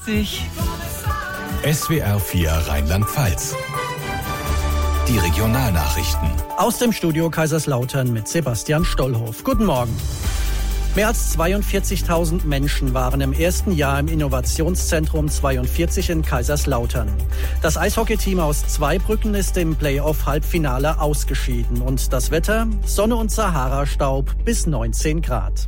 witzig. SWR 4 Rheinland-Pfalz. Die Regionalnachrichten. Aus dem Studio Kaiserslautern mit Sebastian Stollhoff. Guten Morgen. Mehr als 42.000 Menschen waren im ersten Jahr im Innovationszentrum 42 in Kaiserslautern. Das Eishockeyteam aus Zweibrücken ist im Playoff-Halbfinale ausgeschieden. Und das Wetter? Sonne und Sahara-Staub bis 19 Grad.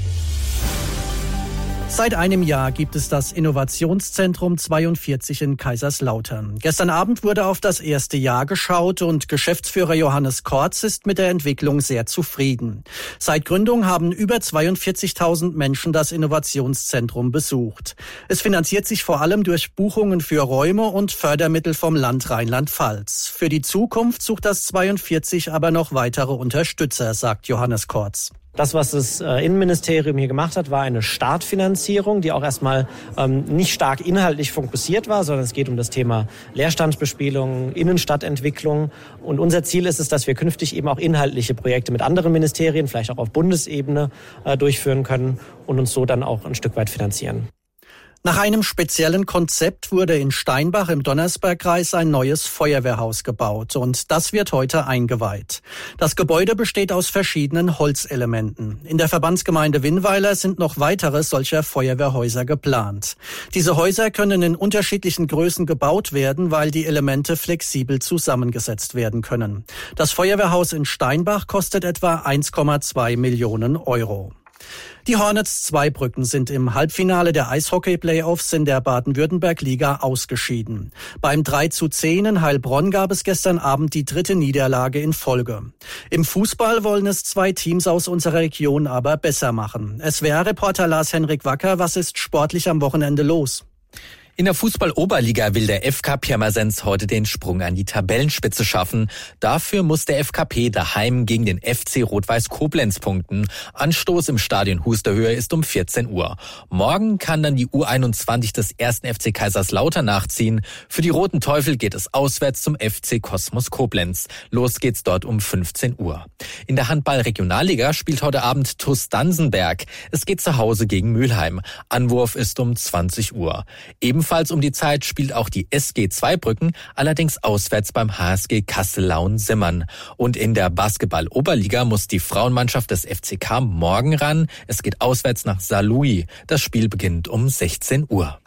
Seit einem Jahr gibt es das Innovationszentrum 42 in Kaiserslautern. Gestern Abend wurde auf das erste Jahr geschaut und Geschäftsführer Johannes Kortz ist mit der Entwicklung sehr zufrieden. Seit Gründung haben über 42.000 Menschen das Innovationszentrum besucht. Es finanziert sich vor allem durch Buchungen für Räume und Fördermittel vom Land Rheinland-Pfalz. Für die Zukunft sucht das 42 aber noch weitere Unterstützer, sagt Johannes Kortz. Das, was das Innenministerium hier gemacht hat, war eine Startfinanzierung, die auch erstmal nicht stark inhaltlich fokussiert war, sondern es geht um das Thema Leerstandsbespielung, Innenstadtentwicklung. Und unser Ziel ist es, dass wir künftig eben auch inhaltliche Projekte mit anderen Ministerien, vielleicht auch auf Bundesebene, durchführen können und uns so dann auch ein Stück weit finanzieren. Nach einem speziellen Konzept wurde in Steinbach im Donnersbergkreis ein neues Feuerwehrhaus gebaut und das wird heute eingeweiht. Das Gebäude besteht aus verschiedenen Holzelementen. In der Verbandsgemeinde Winnweiler sind noch weitere solcher Feuerwehrhäuser geplant. Diese Häuser können in unterschiedlichen Größen gebaut werden, weil die Elemente flexibel zusammengesetzt werden können. Das Feuerwehrhaus in Steinbach kostet etwa 1,2 Millionen Euro. Die Hornets Zweibrücken sind im Halbfinale der Eishockey-Playoffs in der Baden-Württemberg-Liga ausgeschieden. Beim 3:10 in Heilbronn gab es gestern Abend die dritte Niederlage in Folge. Im Fußball wollen es zwei Teams aus unserer Region aber besser machen. SWR-Reporter Lars-Henrik Wacker, was ist sportlich am Wochenende los? In der Fußball-Oberliga will der FK Pirmasens heute den Sprung an die Tabellenspitze schaffen. Dafür muss der FKP daheim gegen den FC Rot-Weiß Koblenz punkten. Anstoß im Stadion Husterhöhe ist um 14 Uhr. Morgen kann dann die U21 des 1. FC Kaiserslautern nachziehen. Für die Roten Teufel geht es auswärts zum FC Kosmos Koblenz. Los geht's dort um 15 Uhr. In der Handball-Regionalliga spielt heute Abend TuS Dansenberg. Es geht zu Hause gegen Mülheim. Anwurf ist um 20 Uhr. Ebenfalls um die Zeit spielt auch die SG Zweibrücken, allerdings auswärts beim HSG Kastellaun-Simmern. Und in der Basketball-Oberliga muss die Frauenmannschaft des FCK morgen ran. Es geht auswärts nach Saarlouis. Das Spiel beginnt um 16 Uhr.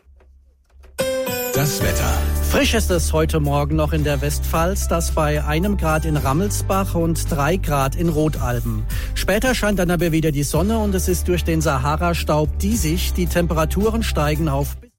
Das Wetter. Frisch ist es heute Morgen noch in der Westpfalz, das bei 1 Grad in Rammelsbach und 3 Grad in Rotalben. Später scheint dann aber wieder die Sonne und es ist durch den Sahara-Staub diesig. Die Temperaturen steigen auf